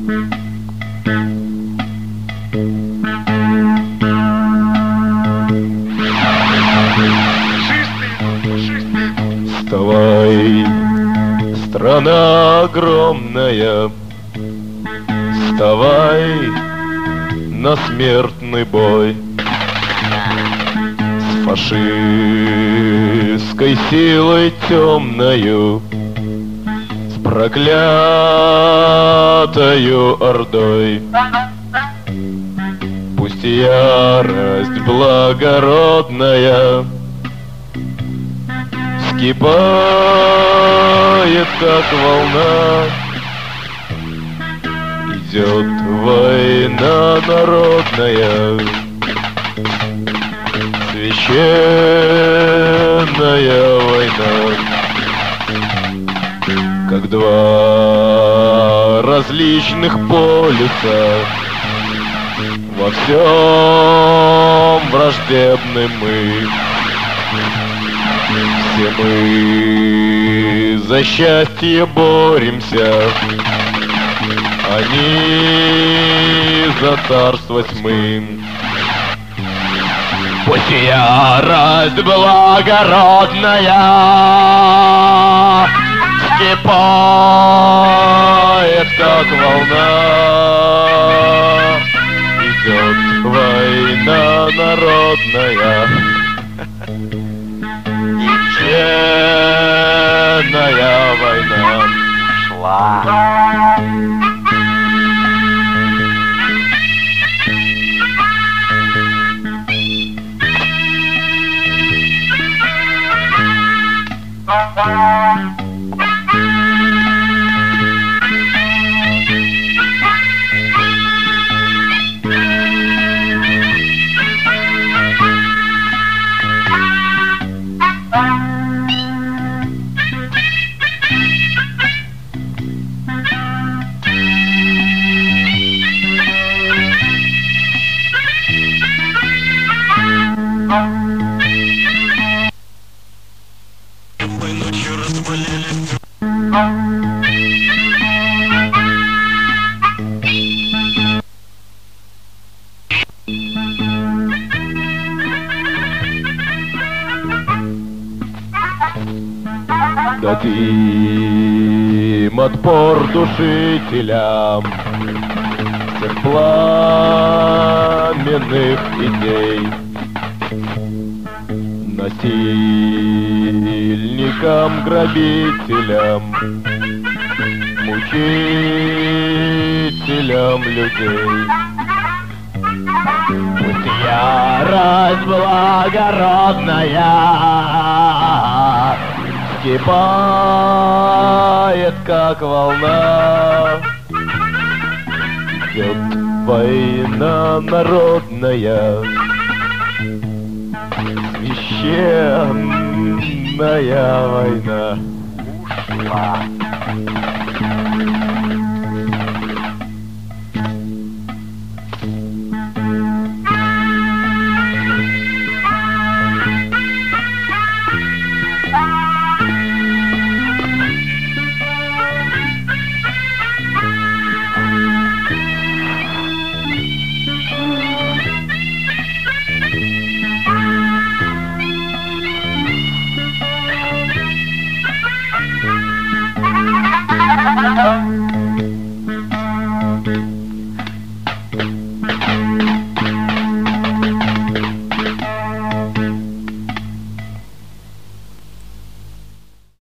Вставай, страна огромная, вставай на смертный бой с фашистской силой темною, с проклятою ордой. Пусть ярость благородная вскипает, как волна. Идет война народная, священная война, как два различных полюса, во всем враждебны мы. Все мы за счастье боремся, они за царство тьмы. Пусть ярость благородная вскипает, как волна. Идет война народная, ничейная война ушла. Дадим отпор душителям всех пламенных идей, насильникам, грабителям, мучителям людей. Пусть ярость благородная вскипает, как волна. Идет война народная, священная война ушла.